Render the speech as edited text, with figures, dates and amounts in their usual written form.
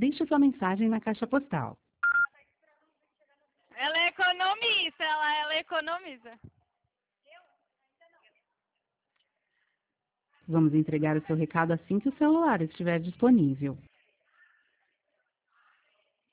Deixe sua mensagem na caixa postal. Ela é economista, ela economiza. Vamos entregar o seu recado assim que o celular estiver disponível.